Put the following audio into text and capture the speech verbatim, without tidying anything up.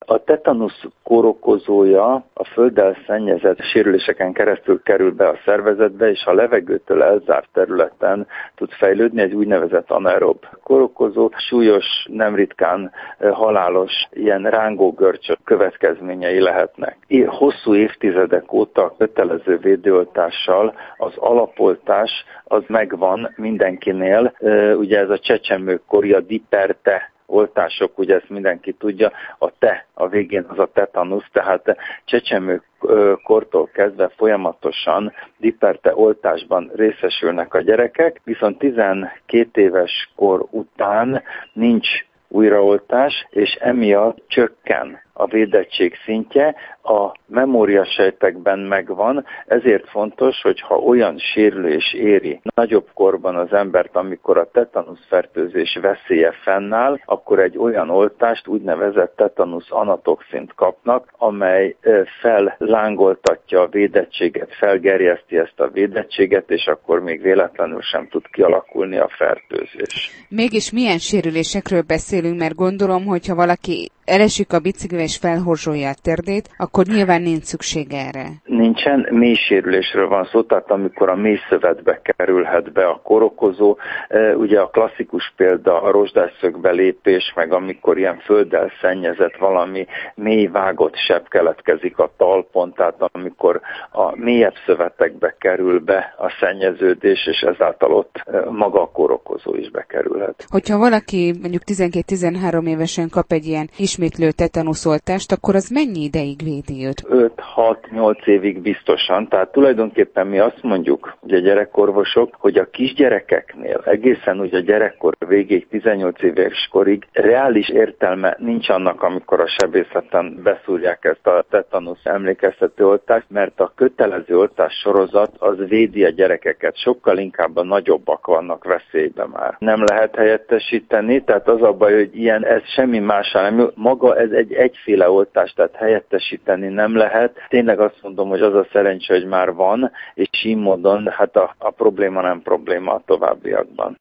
A tetanusz kórokozója a földdel szennyezett sérüléseken keresztül kerül be a szervezetbe, és a levegőtől elzárt területen tud fejlődni, egy úgynevezett anaerob kórokozó, súlyos, nem ritkán halálos, ilyen rángógörcsök következményei lehetnek. Hosszú évtizedek óta kötelező védőoltással az alapoltás az megvan mindenkinél, ugye ez a csecsemőkori, a diperte oltások, ugye ezt mindenki tudja, a te, a végén az a tetanusz, tehát csecsemőkortól kezdve folyamatosan diperte oltásban részesülnek a gyerekek, viszont tizenkét éves kor után nincs újraoltás, és emiatt csökken a védettség szintje, a memóriasejtekben megvan, ezért fontos, hogy ha olyan sérülés éri nagyobb korban az embert, amikor a tetanusz fertőzés veszélye fennáll, akkor egy olyan oltást, úgynevezett tetanusz anatoxint kapnak, amely fellángoltatja a védettséget, felgerjeszti ezt a védettséget, és akkor még véletlenül sem tud kialakulni a fertőzés. Mégis milyen sérülésekről beszélünk, mert gondolom, hogyha valaki elesik a biciklivel és felhorzsolja a térdét, akkor nyilván nincs szükség erre. Nincsen, mélysérülésről van szó, tehát amikor a mélyszövetbe kerülhet be a kórokozó, ugye a klasszikus példa a rozsdásszögbe lépés, meg amikor ilyen földdel szennyezett valami mély vágott seb keletkezik a talpon, tehát amikor a mélyebb szövetekbe kerül be a szennyeződés, és ezáltal ott maga a kórokozó is bekerülhet. Hogyha valaki mondjuk tizenkét-tizenhárom évesen kap egy ilyen ismétlő tetanuszoltást, akkor az mennyi ideig védi őt? öt-hat-nyolc évig biztosan, tehát tulajdonképpen mi azt mondjuk, hogy a gyerekorvosok, hogy a kisgyerekeknél egészen úgy a gyerekkor végéig, tizennyolc éves korig reális értelme nincs annak, amikor a sebészeten beszúrják ezt a tetanusz emlékeztető oltást, mert a kötelező oltás sorozat az védi a gyerekeket, sokkal inkább a nagyobbak vannak veszélyben már. Nem lehet helyettesíteni, tehát az a baj, hogy ilyen, ez semmi más nem, maga ez egy egyféle oltás, tehát helyettesíteni nem lehet. Tényleg azt mondom, hogy az a szerencsé, hogy már van, és így módon hát a, a probléma nem probléma a továbbiakban.